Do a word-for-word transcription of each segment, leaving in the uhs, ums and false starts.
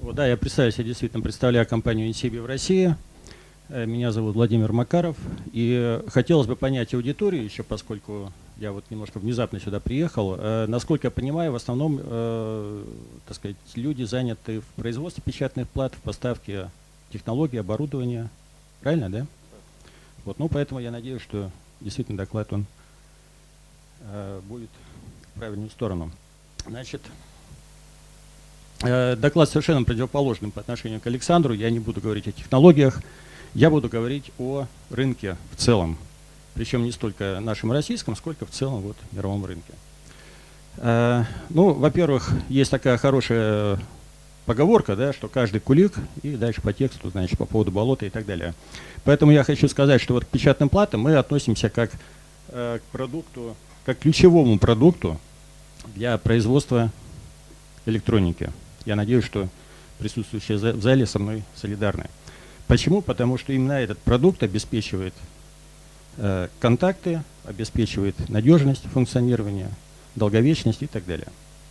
Вот, да, я представляю, я действительно представляю компанию Insibi в России. Меня зовут Владимир Макаров. И хотелось бы понять аудиторию еще, поскольку я вот немножко внезапно сюда приехал. Насколько я понимаю, в основном, э, так сказать, люди заняты в производстве печатных плат, в поставке технологий, оборудования. Правильно, да? Вот, ну, поэтому я надеюсь, что действительно доклад он э, будет в правильную сторону. Значит, э, доклад совершенно противоположный по отношению к Александру. Я не буду говорить о технологиях, я буду говорить о рынке в целом. Причем не столько нашем российском, сколько в целом вот, мировом рынке. Э, ну, во-первых, есть такая хорошая поговорка, да, что каждый кулик, и дальше по тексту, значит, по поводу болота и так далее. Поэтому я хочу сказать, что вот к печатным платам мы относимся как э, к продукту, как к ключевому продукту для производства электроники. Я надеюсь, что присутствующие в зале со мной солидарны. Почему? Потому что именно этот продукт обеспечивает э, контакты, обеспечивает надежность функционирования, долговечность и так далее.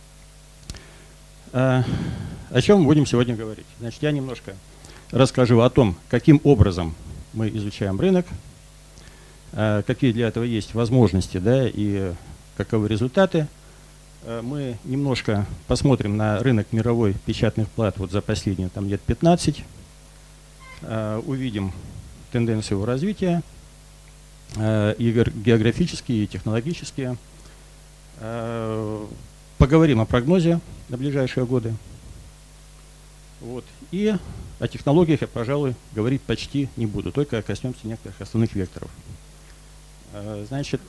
Э, о чем мы будем сегодня говорить? Значит, я немножко расскажу о том, каким образом мы изучаем рынок, э, какие для этого есть возможности, да, и каковы результаты. Э, мы немножко посмотрим на рынок мировой печатных плат вот за последние там, лет пятнадцать. Uh, увидим тенденции его развития, uh, и географические, и технологические. Uh, поговорим о прогнозе на ближайшие годы. Вот. И о технологиях я, пожалуй, говорить почти не буду, только коснемся некоторых основных векторов. Uh, значит,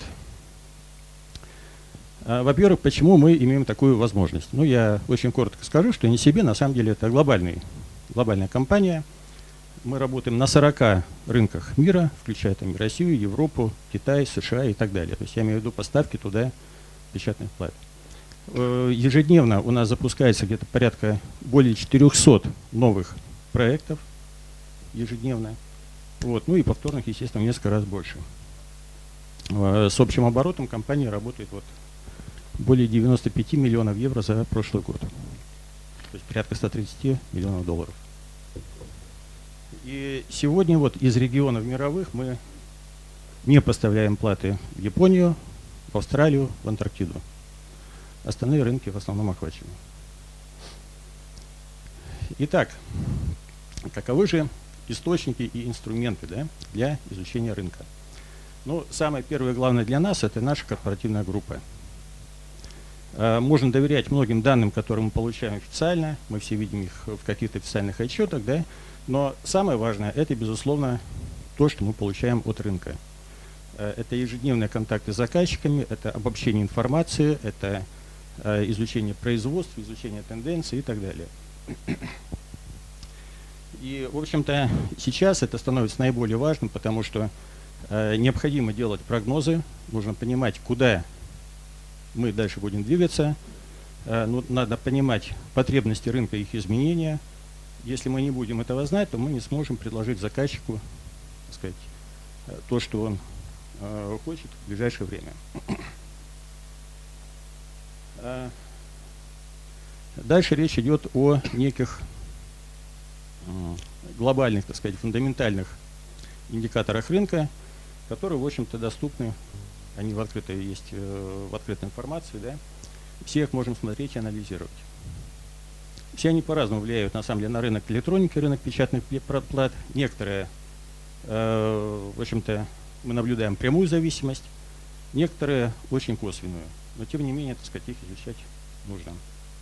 uh, во-первых, почему мы имеем такую возможность? Ну, я очень коротко скажу, что Insibi на самом деле это глобальный, глобальная компания. Мы работаем на сорока рынках мира, включая там Россию, Европу, Китай, США и так далее. То есть я имею в виду поставки туда печатных плат. Ежедневно у нас запускается где-то порядка более четырёхсот новых проектов ежедневно. Вот. Ну и повторных, естественно, в несколько раз больше. С общим оборотом компания работает вот более девяноста пяти миллионов евро за прошлый год. То есть порядка ста тридцати миллионов долларов. И сегодня вот из регионов мировых мы не поставляем платы в Японию, в Австралию, в Антарктиду. Остальные рынки в основном охвачены. Итак, каковы же источники и инструменты, да, для изучения рынка? Ну, самое первое главное для нас – это наша корпоративная группа. Можно доверять многим данным, которые мы получаем официально, мы все видим их в каких-то официальных отчетах, да, но самое важное – это, безусловно, то, что мы получаем от рынка. Это ежедневные контакты с заказчиками, это обобщение информации, это изучение производства, изучение тенденций и так далее. И, в общем-то, сейчас это становится наиболее важным, потому что необходимо делать прогнозы, нужно понимать, куда мы дальше будем двигаться, ну, надо понимать потребности рынка и их изменения. Если мы не будем этого знать, то мы не сможем предложить заказчику, так сказать, то, что он э, хочет в ближайшее время. Дальше речь идет о неких э, глобальных, так сказать, фундаментальных индикаторах рынка, которые, в общем-то, доступны, они в открытой есть, э, в открытой информации, да, все их можем смотреть и анализировать. Все они по-разному влияют, на самом деле, на рынок электроники, рынок печатных плат. Некоторые, э, в общем-то, мы наблюдаем прямую зависимость, некоторые очень косвенную. Но, тем не менее, так сказать, их изучать нужно.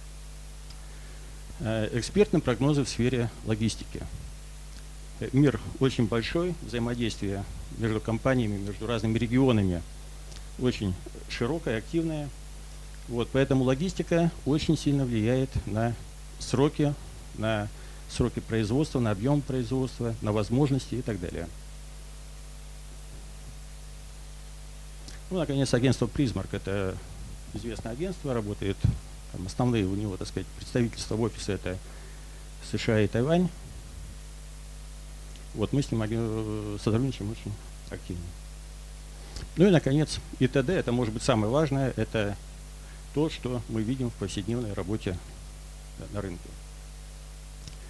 Э, экспертные прогнозы в сфере логистики. Мир очень большой, взаимодействие между компаниями, между разными регионами очень широкое, активное. Вот, поэтому логистика очень сильно влияет на сроки, на сроки производства, на объем производства, на возможности и так далее. Ну, наконец, агентство Prismark – это известное агентство, работает, там, основные у него, так сказать, представительства в офисе – это США и Тайвань. Вот мы с ним сотрудничаем очень активно. Ну и, наконец, и тэ дэ – это, может быть, самое важное, это то, что мы видим в повседневной работе на рынке.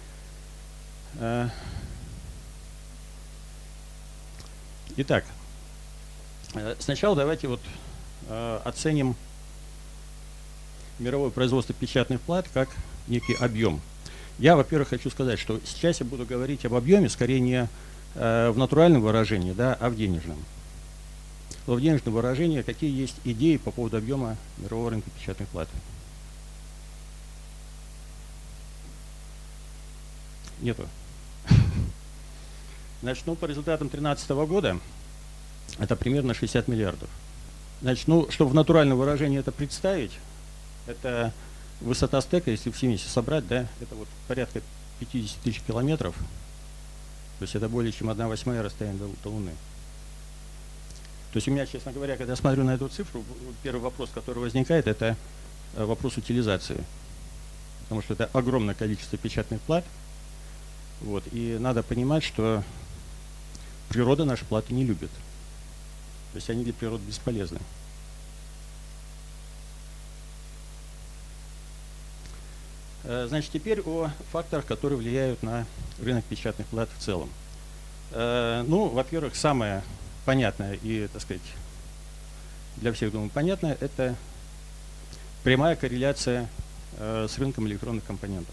Итак, сначала давайте вот оценим мировое производство печатных плат как некий объем. Я, во-первых, хочу сказать, что сейчас я буду говорить об объеме скорее не в натуральном выражении, да, а в денежном. Но в денежном выражении какие есть идеи по поводу объема мирового рынка печатных плат? Нету. Значит, ну, по результатам две тысячи тринадцатого года это примерно шестьдесят миллиардов. Значит, ну, чтобы в натуральном выражении это представить, это высота стека, если все вместе собрать, да, это вот порядка пятьдесят тысяч километров. То есть это более чем одна восьмая расстояния до, до Луны. То есть у меня, честно говоря, когда я смотрю на эту цифру, первый вопрос, который возникает, это вопрос утилизации. Потому что это огромное количество печатных плат. Вот, и надо понимать, что природа наши платы не любит. То есть они для природы бесполезны. Значит, теперь о факторах, которые влияют на рынок печатных плат в целом. Ну, во-первых, самое понятное и, так сказать, для всех, думаю, понятное, это прямая корреляция с рынком электронных компонентов.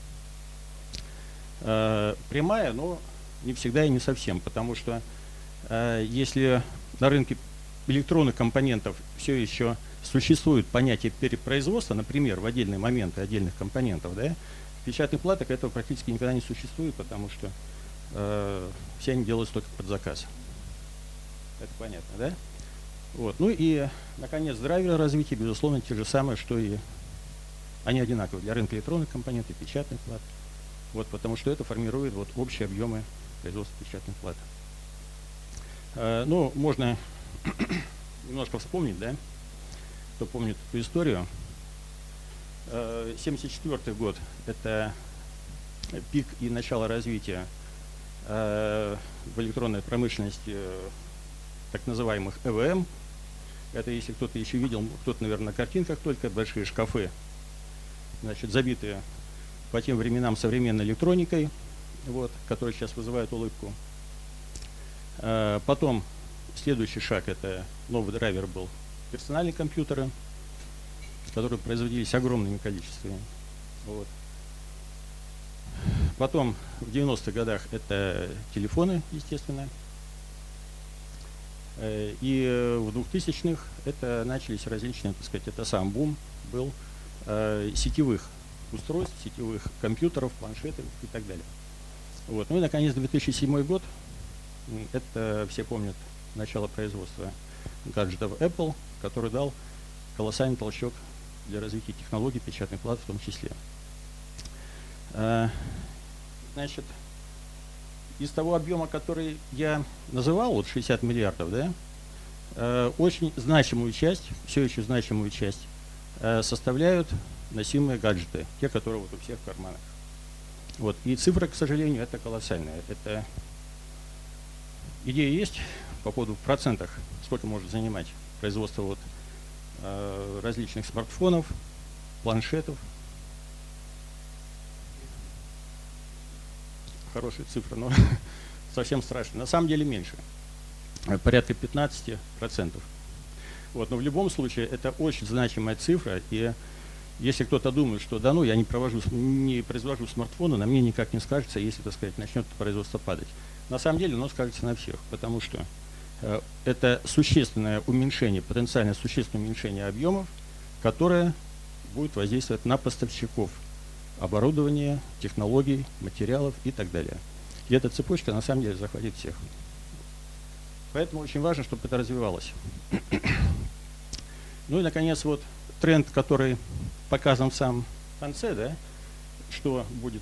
Прямая, но не всегда и не совсем, потому что если на рынке электронных компонентов все еще существует понятие перепроизводства, например, в отдельные моменты отдельных компонентов, да, в печатных платах этого практически никогда не существует, потому что э, все они делаются только под заказ. Это понятно, да? Вот. Ну и, наконец, драйверы развития, безусловно, те же самые, что и они одинаковые для рынка электронных компонентов и печатных плат. Вот, потому что это формирует вот, общие объемы производства печатных плат. Э, ну, можно немножко вспомнить, да? Кто помнит эту историю. семьдесят четвёртый год – это пик и начало развития в электронной промышленности так называемых э вэ эм. Это, если кто-то еще видел, кто-то, наверное, на картинках только, большие шкафы, значит, забитые по тем временам современной электроникой, вот, которая сейчас вызывает улыбку. Потом следующий шаг – это новый драйвер был персональные компьютеры, которые производились огромными количествами. Вот. Потом в девяностых годах это телефоны, естественно. И в двухтысячных это начались различные, так сказать, это сам бум был э, сетевых устройств, сетевых компьютеров, планшетов и так далее. Вот. Ну и, наконец, две тысячи седьмой год. Это все помнят начало производства гаджетов Apple, который дал колоссальный толчок для развития технологий печатных плат в том числе. Значит, из того объема, который я называл, вот шестьдесят миллиардов, да, очень значимую часть, все еще значимую часть составляют носимые гаджеты, те, которые вот у всех в карманах. Вот. И цифра, к сожалению, это колоссальная. Это идея есть по поводу в процентах, сколько может занимать производство вот, э, различных смартфонов, планшетов. Хорошая цифра, но совсем страшно. На самом деле меньше, порядка пятнадцати процентов. Вот, но в любом случае это очень значимая цифра, и если кто-то думает, что да ну, я не, провожу, не произвожу смартфоны, на мне никак не скажется, если, так сказать, начнет производство падать. На самом деле оно скажется на всех, потому что э, это существенное уменьшение, потенциально существенное уменьшение объемов, которое будет воздействовать на поставщиков оборудования, технологий, материалов и так далее. И эта цепочка на самом деле захватит всех. Поэтому очень важно, чтобы это развивалось. Ну и, наконец, вот тренд, который показан в самом конце, да, что будет,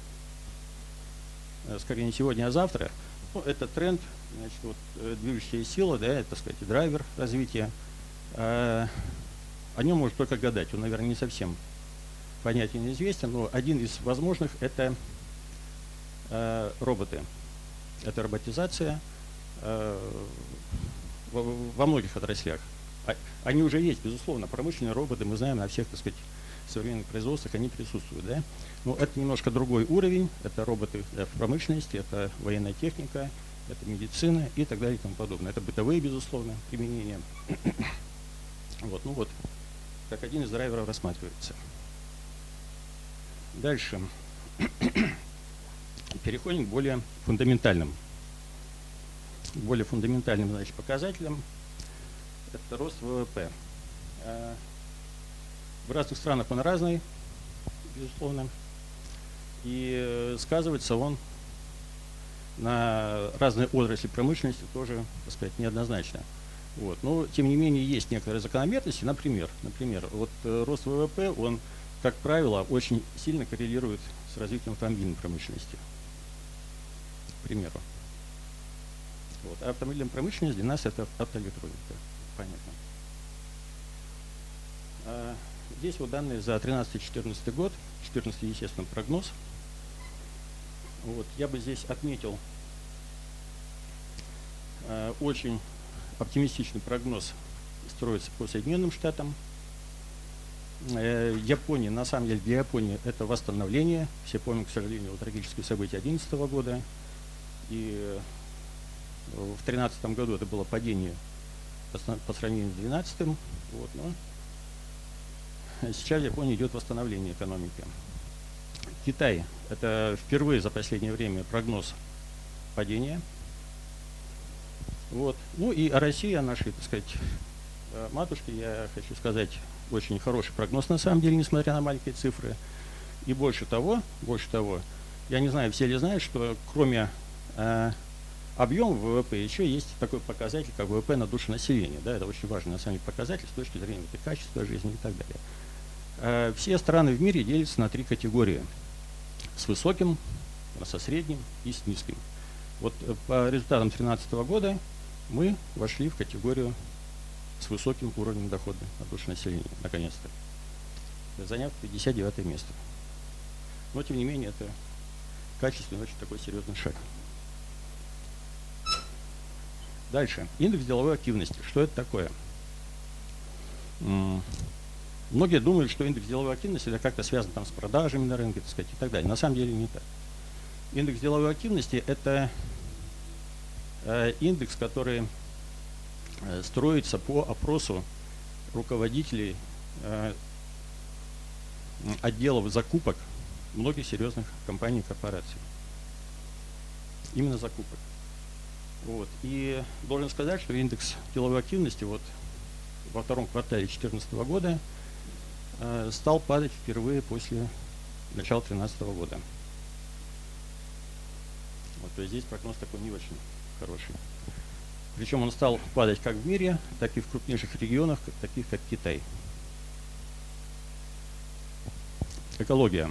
скорее не сегодня, а завтра, ну, это тренд, значит, вот, движущая сила, да, это, так сказать, драйвер развития. А, о нем можно только гадать, он, наверное, не совсем понятен, неизвестен, но один из возможных – это а, роботы. Это роботизация а, во, во многих отраслях. Они уже есть, безусловно, промышленные роботы, мы знаем на всех, так сказать, современных производствах они присутствуют. Да? Но это немножко другой уровень, это роботы в промышленности, это военная техника, это медицина и так далее и тому подобное. Это бытовые, безусловно, применения. Вот, ну вот, как один из драйверов рассматривается. Дальше. Переходим к более фундаментальным. Более фундаментальным, значит, показателям. Это рост ВВП. В разных странах он разный, безусловно. И сказывается он на разные отрасли промышленности тоже, так сказать, неоднозначно. Вот. Но, тем не менее, есть некоторые закономерности. Например, например вот, рост ВВП, он, как правило, очень сильно коррелирует с развитием автомобильной промышленности. К примеру. Вот. А автомобильная промышленность для нас это оптоэлектроника. Понятно. А здесь вот данные за тринадцатый-четырнадцатый год. четырнадцатый, естественно, прогноз. Вот. Я бы здесь отметил э, очень оптимистичный прогноз строится по Соединенным Штатам. Э, Япония, на самом деле, для Японии это восстановление. Все помним, к сожалению, вот трагические события две тысячи одиннадцатого года. И в две тысячи тринадцатом году это было падение по сравнению с две тысячи двенадцатым. Вот, но сейчас в Японии идет восстановление экономики. Китай. Это впервые за последнее время прогноз падения. Вот. Ну и о России, о нашей, так сказать, матушке, я хочу сказать, очень хороший прогноз на самом деле, несмотря на маленькие цифры. И больше того, больше того, я не знаю, все ли знают, что кроме э, объема ВВП еще есть такой показатель, как ВВП на душу населения. Да, это очень важный на самом деле показатель с точки зрения качества жизни и так далее. Э, все страны в мире делятся на три категории. С высоким, со средним и с низким. Вот по результатам две тысячи тринадцатого года мы вошли в категорию с высоким уровнем дохода на душу населения, наконец-то, заняв пятьдесят девятое место. Но, тем не менее, это качественный, очень такой серьезный шаг. Дальше. Индекс деловой активности. Что это такое? Многие думают, что индекс деловой активности это как-то связано там, с продажами на рынке, так сказать, и так далее. На самом деле не так. Индекс деловой активности – это э, индекс, который э, строится по опросу руководителей э, отделов закупок многих серьезных компаний и корпораций. Именно закупок. Вот. И должен сказать, что индекс деловой активности вот, во втором квартале две тысячи четырнадцатого года э, стал падать впервые после начала две тысячи тринадцатого года. Вот, то есть здесь прогноз такой не очень хороший. Причем он стал падать как в мире, так и в крупнейших регионах, таких как Китай. Экология.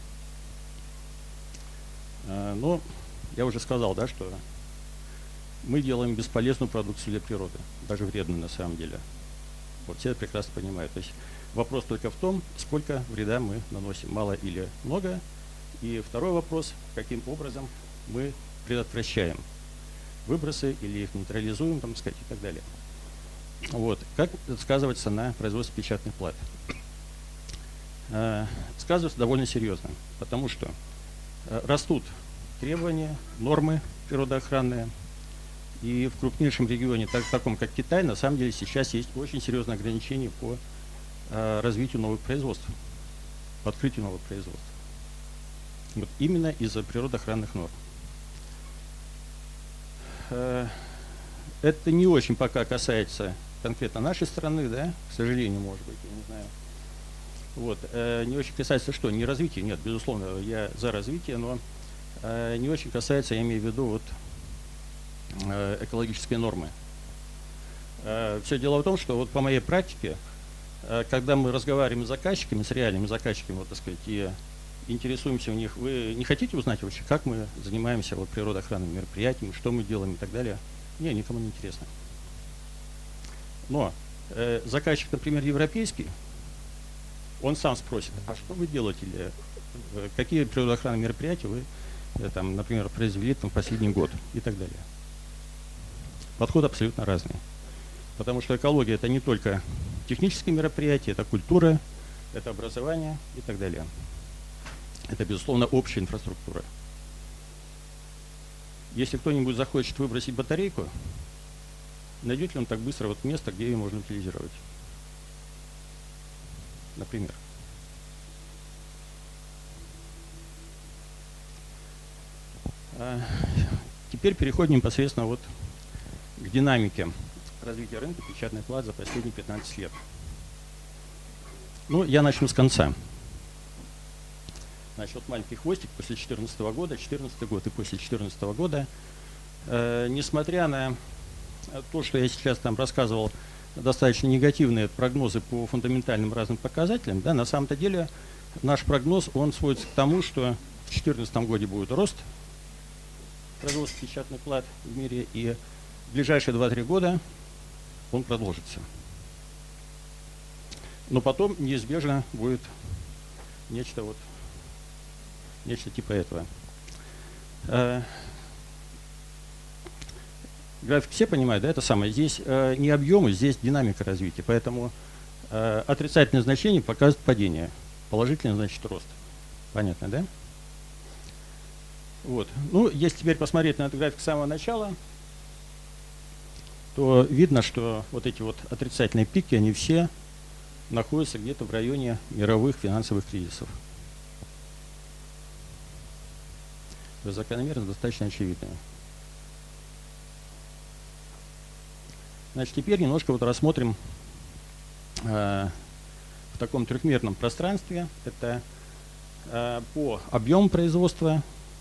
Э, но я уже сказал, да, что мы делаем бесполезную продукцию для природы, даже вредную на самом деле. Вот все это прекрасно понимают. То есть вопрос только в том, сколько вреда мы наносим, мало или много. И второй вопрос, каким образом мы предотвращаем выбросы или их нейтрализуем, там, сказать, и так далее. Вот. Как это сказывается на производстве печатных плат? Э, сказывается довольно серьезно, потому что э, растут требования, нормы природоохранные. И в крупнейшем регионе, так, таком как Китай, на самом деле сейчас есть очень серьезные ограничения по э, развитию новых производств, по открытию новых производств. Вот именно из-за природоохранных норм. Э, это не очень пока касается конкретно нашей страны, да, к сожалению, может быть, я не знаю. Вот, э, не очень касается что? Не развития, нет, безусловно, я за развитие, но э, не очень касается, я имею в виду, вот, экологические нормы. Все дело в том, что вот по моей практике, когда мы разговариваем с заказчиками, с реальными заказчиками, вот, так сказать, и интересуемся у них, вы не хотите узнать вообще, как мы занимаемся вот, природоохранными мероприятиями, что мы делаем и так далее? Не, никому не интересно. Но э, заказчик, например, европейский, он сам спросит, а что вы делаете, или, э, какие природоохранные мероприятия вы, э, там, например, произвели там, в последний год и так далее. Подход абсолютно разный. Потому что экология – это не только технические мероприятия, это культура, это образование и так далее. Это, безусловно, общая инфраструктура. Если кто-нибудь захочет выбросить батарейку, найдет ли он так быстро вот место, где ее можно утилизировать? Например. А теперь переходим непосредственно вот к динамике развития рынка печатных плат за последние пятнадцать лет. Ну, я начну с конца. Значит, вот маленький хвостик после две тысячи четырнадцатого года, две тысячи четырнадцатый год и после две тысячи четырнадцатого года, э, несмотря на то, что я сейчас там рассказывал, достаточно негативные прогнозы по фундаментальным разным показателям, да, на самом-то деле наш прогноз, он сводится к тому, что в две тысячи четырнадцатом году будет рост производства печатных плат в мире, и в ближайшие два-три года он продолжится. Но потом неизбежно будет нечто вот, нечто типа этого. Э, график все понимают, да, это самое. Здесь э, не объемы, здесь динамика развития. Поэтому э, отрицательное значение показывает падение. Положительное значит рост. Понятно, да? Вот. Ну, если теперь посмотреть на этот график с самого начала, то видно, что вот эти вот отрицательные пики, они все находятся где-то в районе мировых финансовых кризисов. Закономерность достаточно очевидная. Значит, теперь немножко вот рассмотрим э, в таком трехмерном пространстве. Это э, по объему производства,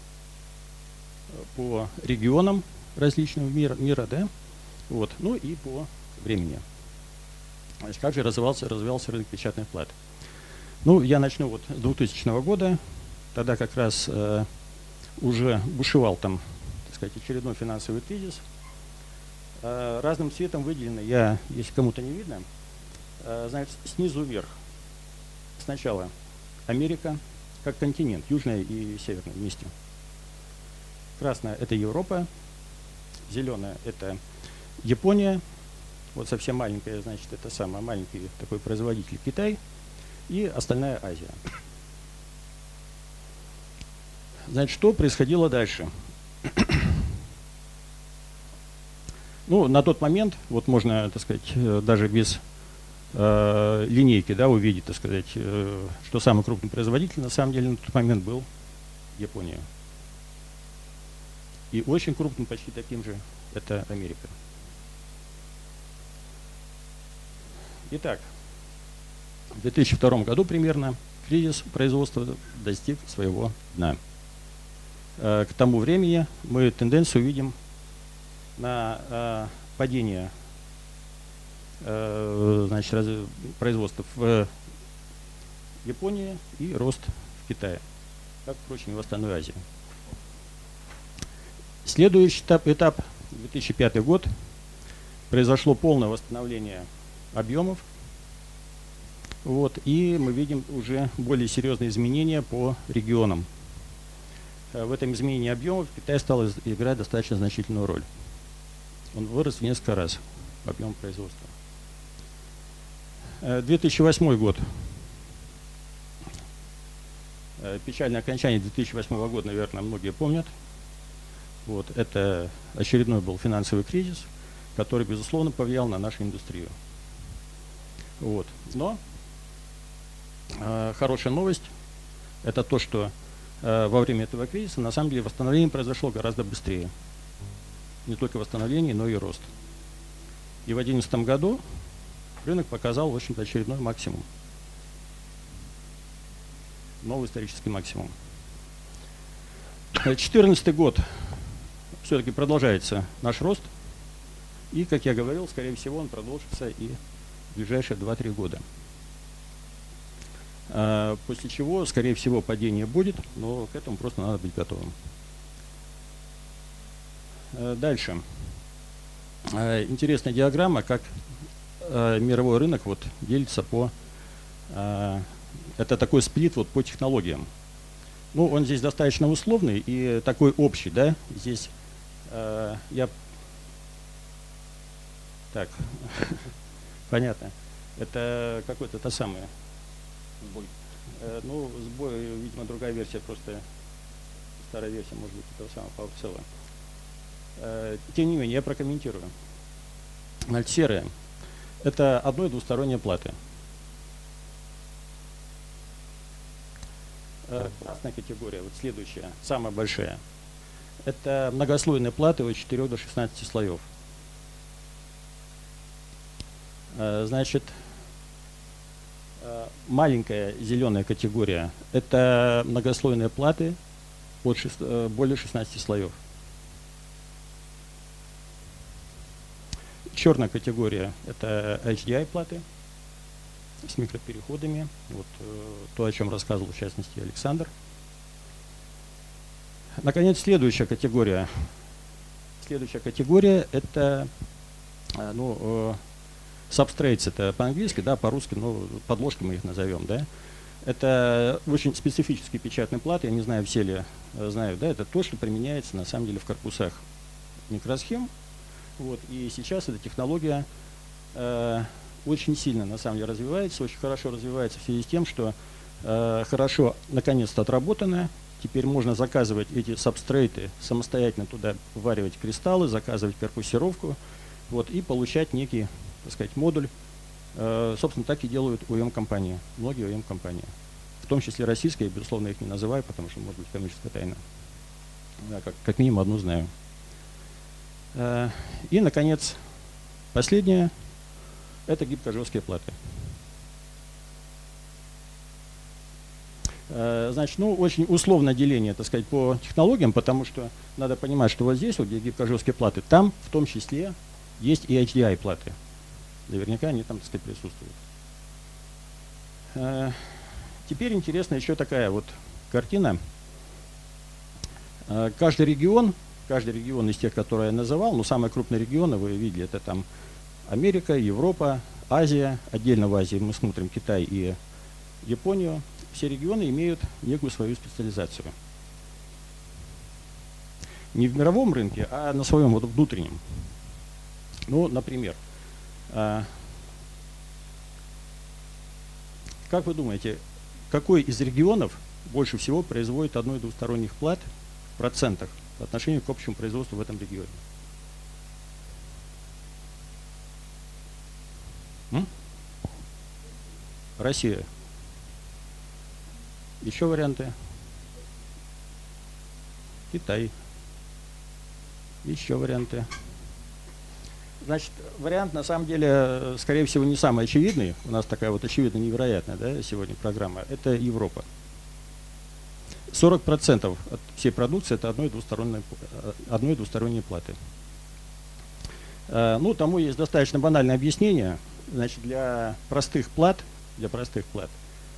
по регионам различным мира, мира, да, вот, ну и по времени. Значит, как же развивался, развивался рынок печатных плат? Ну, я начну вот с двухтысячного года, тогда как раз э, уже бушевал там, так сказать, очередной финансовый кризис. Э, разным цветом выделено, я, если кому-то не видно, э, значит, снизу вверх. Сначала Америка, как континент, южная и северная вместе. Красная – это Европа, зеленая – это Япония, вот совсем маленькая, значит, это самый маленький такой производитель Китай, и остальная Азия. Значит, что происходило дальше? Ну, на тот момент, вот можно, так сказать, даже без э, линейки, да, увидеть, так сказать, э, что самый крупный производитель на самом деле на тот момент был Япония. И очень крупным, почти таким же, это Америка. Итак, в две тысячи втором году примерно кризис производства достиг своего дна. Э, к тому времени мы тенденцию видим на э, падение э, значит, раз, производства в Японии и рост в Китае, как, впрочем, и в остальной Азии. Следующий этап, этап две тысячи пятый год, произошло полное восстановление объемов, вот, и мы видим уже более серьезные изменения по регионам. В этом изменении объемов Китай стал играть достаточно значительную роль. Он вырос в несколько раз объем производства. две тысячи восьмой год. Печальное окончание две тысячи восьмого года, наверное, многие помнят. Вот, это очередной был финансовый кризис, который, безусловно, повлиял на нашу индустрию. Вот. Но э, хорошая новость – это то, что э, во время этого кризиса на самом деле восстановление произошло гораздо быстрее. Не только восстановление, но и рост. И в две тысячи одиннадцатом году рынок показал, в общем-то, очередной максимум. Новый исторический максимум. две тысячи четырнадцатый год. Все-таки продолжается наш рост. И, как я говорил, скорее всего, он продолжится и в ближайшие два-три года. А, после чего, скорее всего, падение будет, но к этому просто надо быть готовым. А, дальше. А, интересная диаграмма, как а, мировой рынок вот, делится по... А, это такой сплит вот, по технологиям. Ну, он здесь достаточно условный и такой общий, да, здесь... Я так понятно. Это какое-то то самое Сбой. Э, ну, сбой, видимо, другая версия, просто старая версия, может быть, этого самого PowerShell. Э, тем не менее, я прокомментирую. Значит, серые – это одно- и двусторонние платы. Э, красная категория, вот следующая, самая большая. Это многослойные платы от четырёх до шестнадцати слоев. Э, значит, маленькая зеленая категория – это многослойные платы от шест... более шестнадцати слоев. Черная категория – это эйч ди ай-платы с микропереходами. Вот то, о чем рассказывал в частности Александр. Наконец, следующая категория. Следующая категория – это ну, substrates, это по-английски, да, по-русски, ну, подложки мы их назовем, да. Это очень специфические печатные платы, я не знаю, все ли знают, да, это то, что применяется на самом деле в корпусах микросхем. Вот, и сейчас эта технология э, очень сильно на самом деле развивается, очень хорошо развивается в связи с тем, что э, хорошо наконец-то отработанная. Теперь можно заказывать эти сабстрейты, самостоятельно туда вваривать кристаллы, заказывать корпусировку, вот, и получать некий, так сказать, модуль. Э, собственно, так и делают о и эм-компании, многие о и эм-компании. В том числе российские, безусловно, их не называю, потому что может быть коммерческая тайна. Я как, как минимум одну знаю. Э, и, наконец, последнее – это гибкожесткие платы. Значит, ну, очень условное деление, так сказать, по технологиям, потому что надо понимать, что вот здесь, вот где гибкожесткие платы, там в том числе есть и эйч ди ай-платы. Наверняка они там, так сказать, присутствуют. Теперь интересна еще такая вот картина. Каждый регион, каждый регион из тех, которые я называл, ну, самые крупные регионы, вы видели, это там Америка, Европа, Азия. Отдельно в Азии мы смотрим Китай и Японию. Все регионы имеют некую свою специализацию. Не в мировом рынке, а на своем вот внутреннем. Ну, например, как вы думаете, какой из регионов больше всего производит одно- и двусторонних плат в процентах по отношению к общему производству в этом регионе? М? Россия. Еще варианты? Китай. Еще варианты. Значит, вариант на самом деле, скорее всего, не самый очевидный. У нас такая вот очевидно невероятная, да, сегодня программа. Это Европа. сорок процентов от всей продукции это одно- и двусторонние, одно- и двусторонние платы. Ну, тому есть достаточно банальное объяснение. Значит, для простых плат, для простых плат,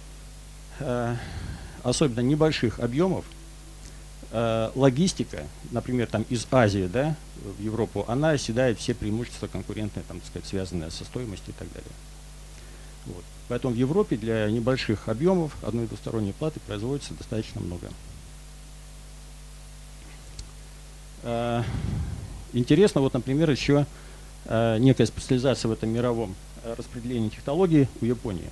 особенно небольших объемов, логистика, например, там из Азии, да, в Европу, она оседает все преимущества конкурентные, там, так сказать, связанные со стоимостью и так далее. Вот. Поэтому в Европе для небольших объемов одно- и двусторонние платы производится достаточно много. Интересно, вот, например, еще некая специализация в этом мировом распределении технологий у Японии.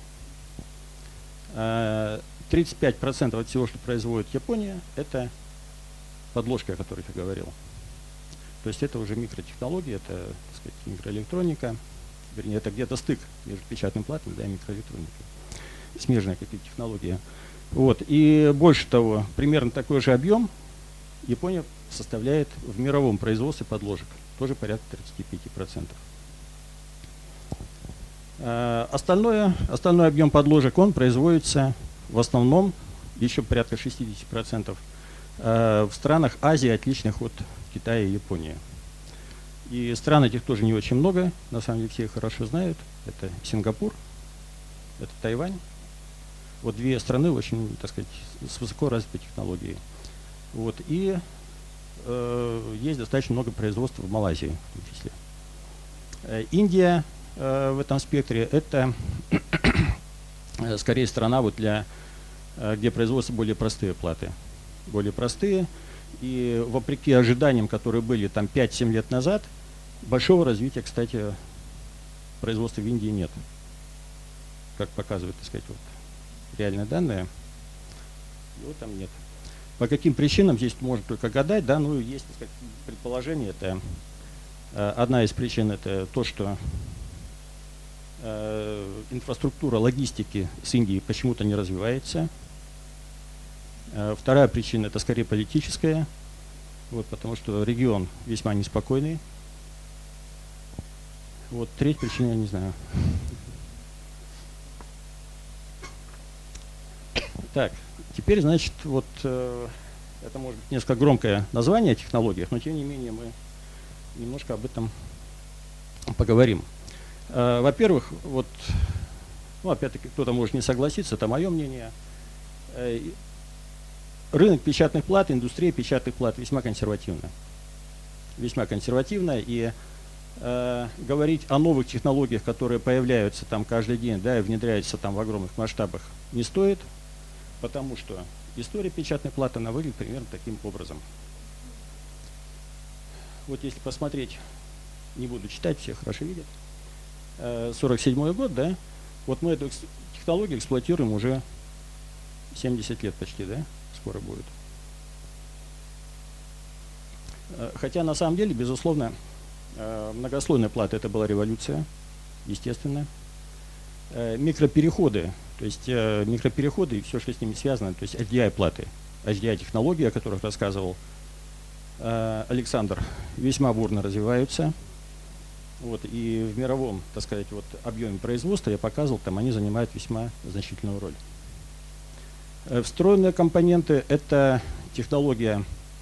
тридцать пять процентов от всего, что производит Япония, это подложка, о которой я говорил. То есть это уже микротехнологии, это, так сказать, микроэлектроника, вернее, это где-то стык между печатным платом, да, и микроэлектроникой. Смежные какие-то технологии. Вот. И больше того, примерно такой же объем Япония составляет в мировом производстве подложек, тоже порядка тридцати пяти процентов. Остальное, остальной объем подложек, он производится в основном, еще порядка шестидесяти процентов, в странах Азии, отличных от Китая и Японии. И стран этих тоже не очень много, на самом деле все их хорошо знают. Это Сингапур, это Тайвань. Вот две страны очень, так сказать, с высоко развитой технологией. Вот. И э, есть достаточно много производств в Малайзии в том числе. Э, Индия э, в этом спектре это скорее страна, вот для, э, где производятся более простые платы. Более простые. И вопреки ожиданиям, которые были там пять-семь лет назад, большого развития, кстати, производства в Индии нет. Как показывает, так сказать, вот реальные данные. Его там нет. По каким причинам здесь можно только гадать, да, ну есть, так сказать, предположение, это э, одна из причин это то, что э, инфраструктура логистики с Индией почему-то не развивается. Э, вторая причина это скорее политическая, вот, потому что регион весьма неспокойный. Вот третья причина я не знаю. Так, теперь, значит, вот э, это может быть несколько громкое название о технологиях, но тем не менее мы немножко об этом поговорим. Э, во-первых, вот, ну, опять-таки, кто-то может не согласиться, это мое мнение. Э, рынок печатных плат, индустрия печатных плат весьма консервативна. Весьма консервативна, и э, говорить о новых технологиях, которые появляются там каждый день, да, и внедряются там в огромных масштабах, не стоит. Потому что история печатной платы, она выглядит примерно таким образом. Вот если посмотреть, не буду читать, все хорошо видят, сорок седьмой год, да, вот мы эту технологию эксплуатируем уже семьдесят лет почти, да, скоро будет. Хотя на самом деле, безусловно, многослойная плата это была революция, естественно. Микропереходы, то есть э, микропереходы и все, что с ними связано, то есть эйч ди ай-платы, эйч ди ай-технологии, о которых рассказывал э, Александр, весьма бурно развиваются. Вот, и в мировом, так сказать, вот, объеме производства, я показывал, там они занимают весьма значительную роль. Э, встроенные компоненты – это технология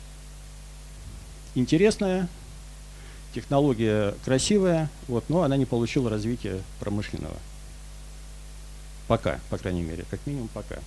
интересная, технология красивая, вот, но она не получила развития промышленного. Пока, по крайней мере, как минимум пока.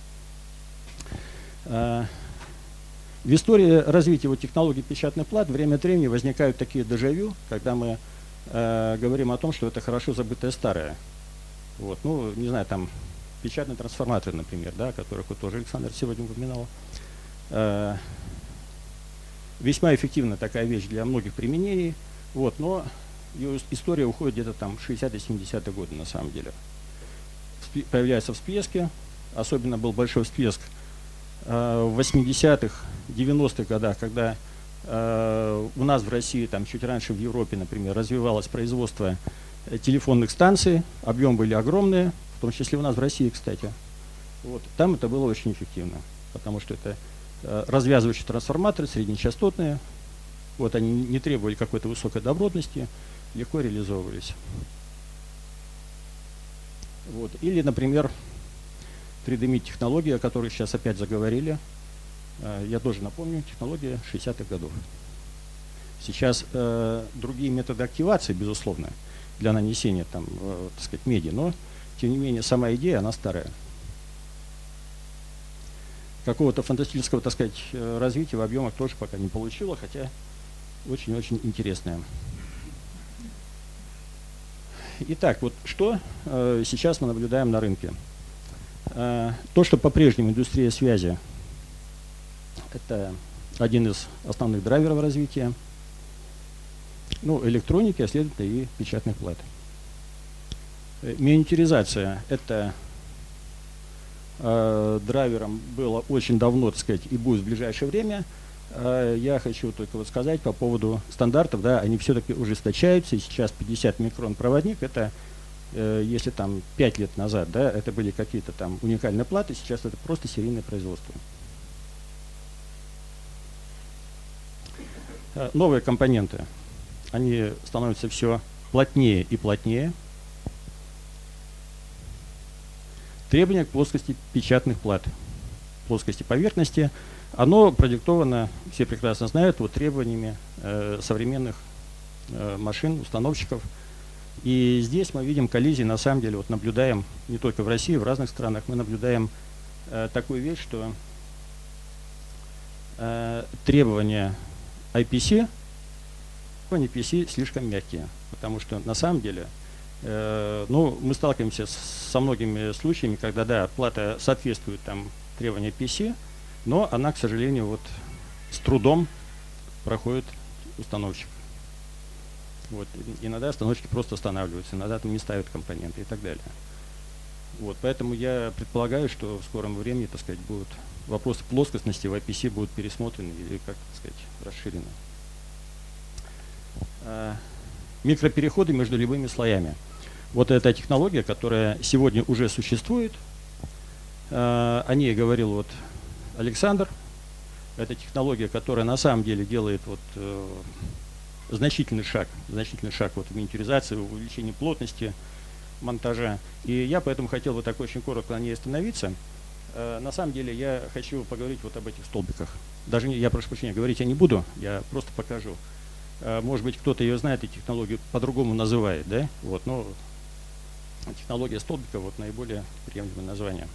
В истории развития вот технологий печатных плат время от времени возникают такие дежавю, когда мы э, говорим о том, что это хорошо забытое старое. Вот, ну, не знаю, там печатные трансформаторы, например, да, о которых вот тоже Александр сегодня упоминал. Э, весьма эффективна такая вещь для многих применений, вот, но ее история уходит где-то там в шестидесятые-семидесятые годы на самом деле. Появляются всплески, особенно был большой всплеск э, в восьмидесятых, девяностых годах, когда э, у нас в России, там чуть раньше в Европе, например, развивалось производство телефонных станций, объемы были огромные, в том числе у нас в России, кстати. Вот, там это было очень эффективно, потому что это э, развязывающие трансформаторы, среднечастотные, вот, они не требовали какой-то высокой добротности, легко реализовывались. Вот. Или, например, три дэ мид-технология, о которой сейчас опять заговорили. Я тоже напомню, технология шестидесятых годов. Сейчас э, другие методы активации, безусловно, для нанесения там, э, так сказать, меди, но, тем не менее, сама идея, она старая. Какого-то фантастического, так сказать, развития в объемах тоже пока не получила, хотя очень-очень интересная. Итак, вот что э, сейчас мы наблюдаем на рынке. Э, то, что по-прежнему индустрия связи – это один из основных драйверов развития. Ну, электроники, а следовательно и печатных плат. Э, миниатюризация – это э, драйвером было очень давно, так сказать, и будет в ближайшее время. Я хочу только вот сказать по поводу стандартов, да, они все-таки ужесточаются, и сейчас пятьдесят микрон проводник, это, э, если там пять лет назад, да, это были какие-то там уникальные платы, сейчас это просто серийное производство. Э, новые компоненты, они становятся все плотнее и плотнее. Требования к плоскости печатных плат, плоскости поверхности. Оно продиктовано, все прекрасно знают, вот требованиями э, современных э, машин, установщиков. И здесь мы видим коллизии, на самом деле, вот наблюдаем не только в России, в разных странах, мы наблюдаем э, такую вещь, что э, требования ай пи си, требования пи си слишком мягкие, потому что на самом деле э, ну, мы сталкиваемся с, со многими случаями, когда да, плата соответствует там требованиям пи си, но она, к сожалению, вот с трудом проходит установщик. Вот. Иногда установщики просто останавливаются, иногда там не ставят компоненты и так далее. Вот, поэтому я предполагаю, что в скором времени, так сказать, будут вопросы плоскостности в ай пи си будут пересмотрены или, как так сказать, расширены. А, микропереходы между любыми слоями. Вот эта технология, которая сегодня уже существует, а, о ней говорил вот Александр. Это технология, которая на самом деле делает вот, э, значительный шаг, значительный шаг вот, в миниатюризации, в увеличении плотности монтажа. И я поэтому хотел вот так очень коротко на ней остановиться. Э, на самом деле я хочу поговорить вот об этих столбиках. Даже не, я прошу прощения, говорить я не буду, я просто покажу. Э, может быть, кто-то ее знает и технологию по-другому называет, да? Вот, но технология столбика вот наиболее приемлемое название.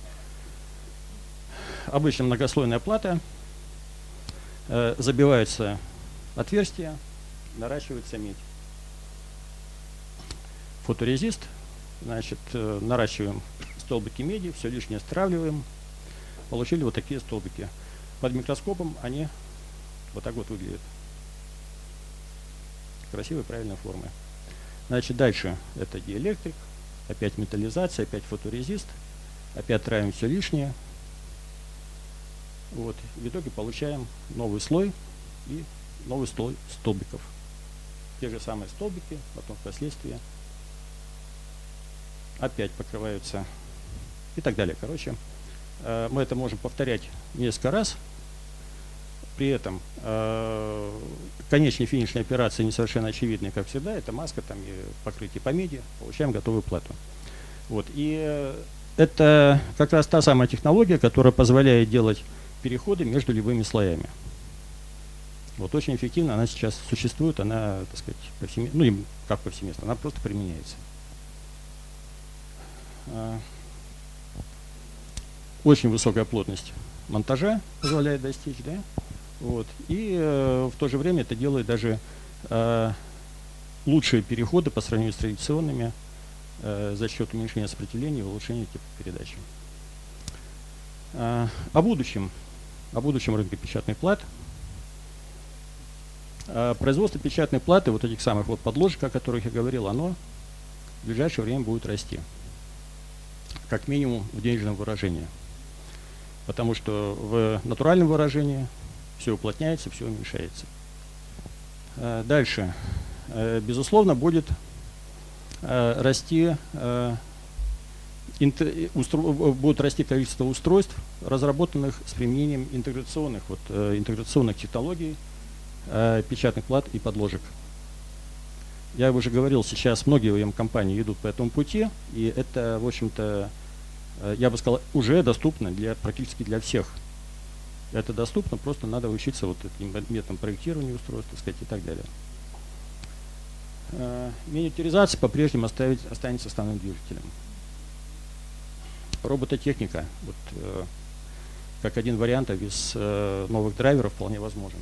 Обычно многослойная плата, э, забиваются отверстия, наращивается медь. Фоторезист, значит, э, наращиваем столбики меди, все лишнее стравливаем, получили вот такие столбики. Под микроскопом они вот так вот выглядят. Красивой, правильной формы. Значит, дальше это диэлектрик, опять металлизация, опять фоторезист, опять травим все лишнее. Вот, в итоге получаем новый слой и новый слой столбиков. Те же самые столбики, потом впоследствии опять покрываются и так далее. Короче, э, мы это можем повторять несколько раз. При этом э, конечной финишной операции не совершенно очевидной, как всегда. Это маска там, и покрытие по меди. Получаем готовую плату. Вот. И э, это как раз та самая технология, которая позволяет делать переходы между любыми слоями. Вот очень эффективно она сейчас существует, она, так сказать, повсеместно, ну и как повсеместно, она просто применяется. Очень высокая плотность монтажа позволяет достичь, да? Вот. И э, в то же время это делает даже э, лучшие переходы по сравнению с традиционными э, за счет уменьшения сопротивления и улучшения типа передачи. Э, о будущем, о будущем рынке печатных плат. Э, производство печатной платы, вот этих самых вот подложек, о которых я говорил, оно в ближайшее время будет расти. Как минимум в денежном выражении. Потому что в натуральном выражении все уплотняется, все уменьшается. Дальше. Безусловно, будет расти, будет расти количество устройств, разработанных с применением интеграционных, вот, интеграционных технологий, печатных плат и подложек. Я уже говорил, сейчас многие о эм компании идут по этому пути, и это, в общем-то, я бы сказал, уже доступно для, практически для всех. Это доступно, просто надо учиться вот этим методом проектирования устройств, так сказать, и так далее. Миниатюризация по-прежнему оставить, останется основным движителем. Робототехника, вот, как один вариант из новых драйверов, вполне возможен.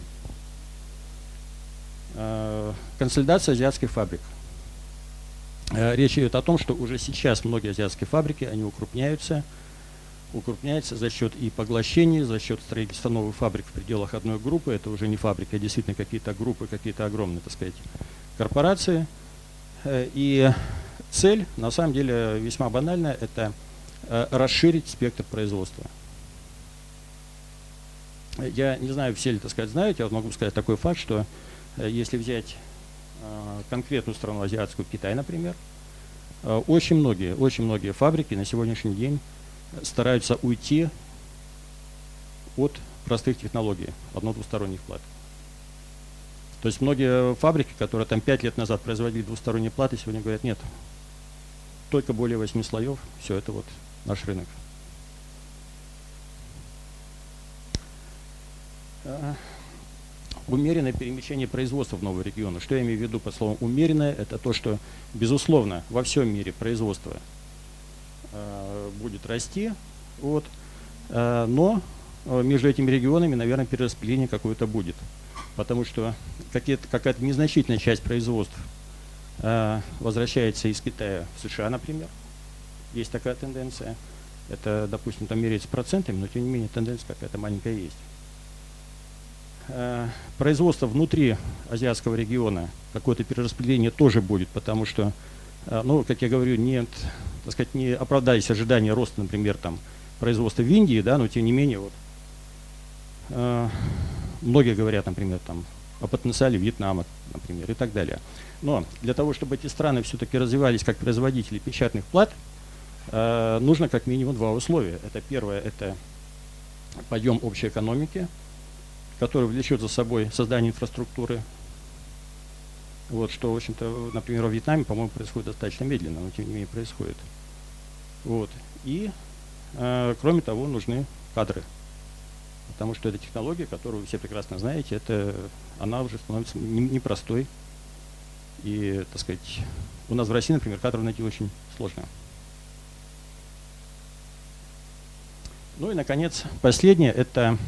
Консолидация азиатских фабрик. Речь идет о том, что уже сейчас многие азиатские фабрики, они укрупняются, укрупняются за счет и поглощений, за счет строительства новых фабрик в пределах одной группы. Это уже не фабрика, а действительно какие-то группы, какие-то огромные, так сказать, корпорации. И цель, на самом деле, весьма банальная, это расширить спектр производства. Я не знаю, все ли, так сказать, знают, я вот могу сказать такой факт, что если взять э, конкретную страну азиатскую, Китай, например, э, очень многие, очень многие фабрики на сегодняшний день стараются уйти от простых технологий, одно-двусторонних плат. То есть многие фабрики, которые там пять лет назад производили двусторонние платы, сегодня говорят, нет, только более восьми слоев, все это вот наш рынок. Умеренное перемещение производства в новые регионы. Что я имею в виду под словом умеренное? Это то, что, безусловно, во всем мире производство э, будет расти, вот, э, но между этими регионами, наверное, перераспределение какое-то будет. Потому что какая-то незначительная часть производств э, возвращается из Китая в США, например. Есть такая тенденция. Это, допустим, там меряется процентами, но тем не менее тенденция какая-то маленькая есть. Производство внутри азиатского региона, какое-то перераспределение тоже будет, потому что, ну, как я говорю, нет, так сказать, не оправдались ожидания роста, например, там, производства в Индии, да, но тем не менее, вот, э, многие говорят, например, там, о потенциале Вьетнама, например, и так далее. Но для того, чтобы эти страны все-таки развивались как производители печатных плат, э, нужно как минимум два условия. Это первое, это подъем общей экономики, который влечет за собой создание инфраструктуры. Вот, что, в общем-то, например, во Вьетнаме, по-моему, происходит достаточно медленно, но тем не менее происходит. Вот. И, э, кроме того, нужны кадры. Потому что эта технология, которую вы все прекрасно знаете, это, она уже становится непростой. И, так сказать, у нас в России, например, кадров найти очень сложно. Ну и, наконец, последнее, это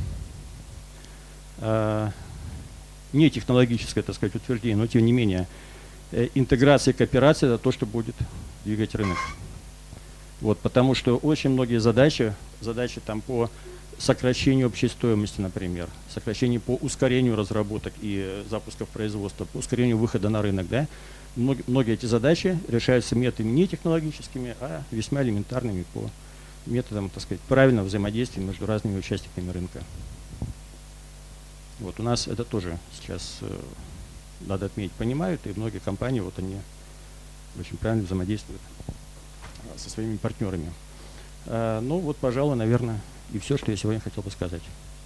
э, не технологическое, так сказать, утверждение, но, тем не менее, э, интеграция и кооперация – это то, что будет двигать рынок. Вот, потому что очень многие задачи, задачи там по сокращению общей стоимости, например, сокращению по ускорению разработок и запусков производства, по ускорению выхода на рынок, да, многие, многие эти задачи решаются методами не технологическими, а весьма элементарными по методам, так сказать, правильного взаимодействия между разными участниками рынка. Вот у нас это тоже сейчас, э, надо отметить, понимают, и многие компании, вот они очень правильно взаимодействуют со своими партнерами. Э, ну вот, пожалуй, наверное, и все, что я сегодня хотел бы сказать.